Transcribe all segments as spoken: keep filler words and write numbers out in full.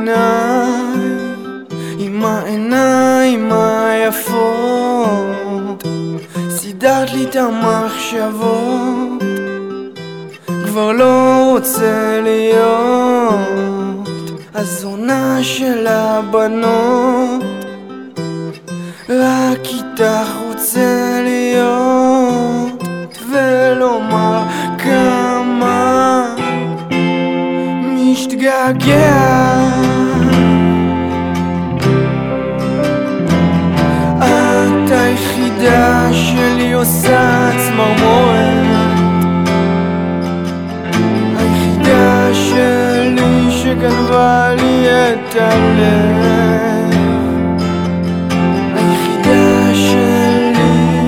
עיניי, עם העיניים היפות, סידרת לי את המחשבות, כבר לא רוצה להיות הזונה של הבנות, רק איתך רוצה להיות ולומר כמה משתגעגע. את היחידה שלי עושה צמרמורת, היחידה שלי שגנבה לי את הלב, היחידה שלי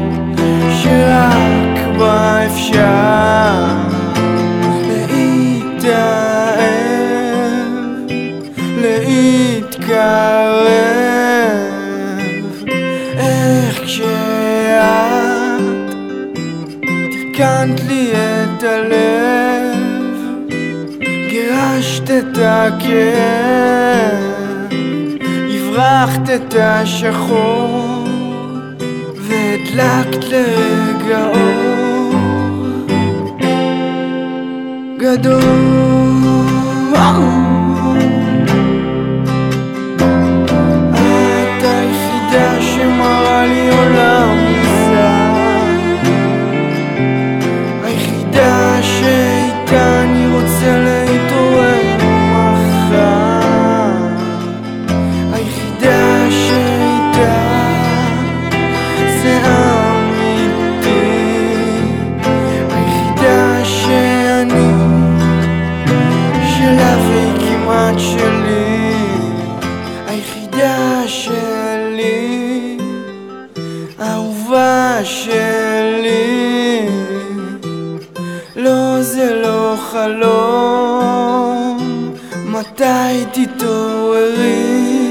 שרק בה אפשר להתאהב, להתקרב. איך כשאת תיקנת לי את הלב, גירשת את הכאב, הברחת את השחור והדלקת לרגע אור גדול. את היחידה שמראה לי עולם מוזר, היחידה שאיתה אני רוצה להתעורר מחר, היחידה שאיתה זה אמיתי, היחידה שאני שלה והיא כמעט שלי, היחידה שלי, אהובה שלי. לא, זה לא חלום, מתי תתעוררי?